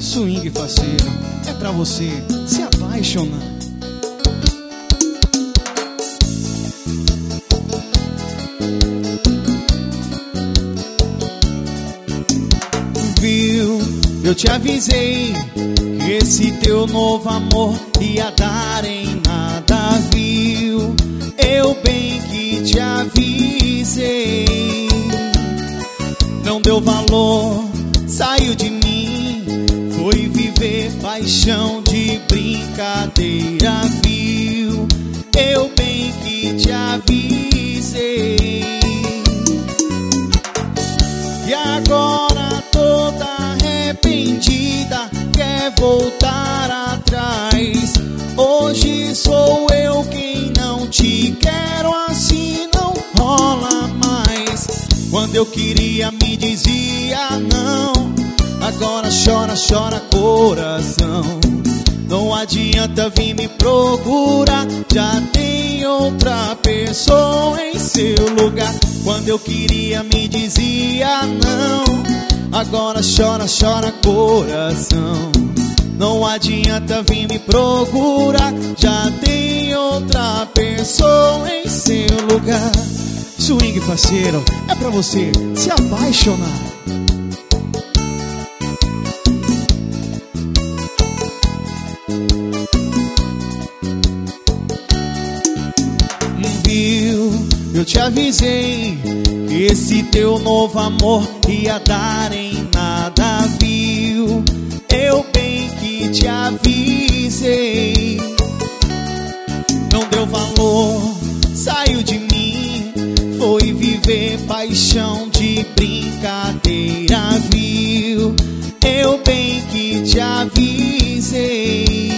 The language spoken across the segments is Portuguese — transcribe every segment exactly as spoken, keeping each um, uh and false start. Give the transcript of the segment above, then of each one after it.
Swing faceiro, é pra você se apaixonar. Viu, eu te avisei que esse teu novo amor ia dar em nada. Viu, eu bem que te avisei. Não deu valor, saiu de mim, foi viver paixão de brincadeira. Viu, eu bem que te avisei. E agora toda arrependida quer voltar atrás. Hoje sou eu quem não te quero, assim não rola mais. Quando eu queria me dizia não, agora chora, chora coração. Não adianta vir me procurar, já tem outra pessoa em seu lugar. Quando eu queria me dizia não, agora chora, chora coração. Não adianta vir me procurar, já tem outra pessoa em seu lugar. Swing faceiro, é pra você se apaixonar. Viu, eu te avisei que esse teu novo amor ia dar em nada. Viu, eu bem que te avisei. Não deu valor, saiu de mim, foi viver paixão de brincadeira. Viu, eu bem que te avisei.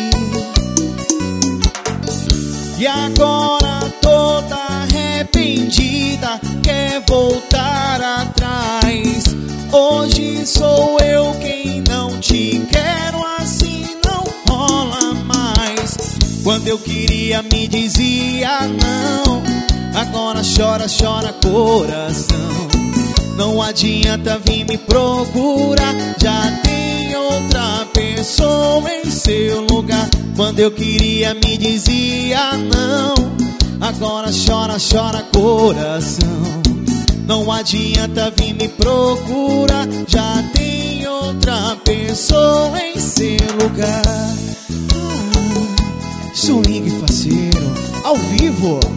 E agora toda arrependida quer voltar atrás. Hoje sou eu quem não te quero, assim não rola mais. Quando eu queria me dizia não, agora chora, chora coração. Não adianta vir me procurar, já tem outra pessoa em seu lugar. Quando eu queria me dizia não, agora chora, chora coração. Não adianta vir me procurar, já tem outra pessoa em seu lugar. Ah, swing faceiro, ao vivo.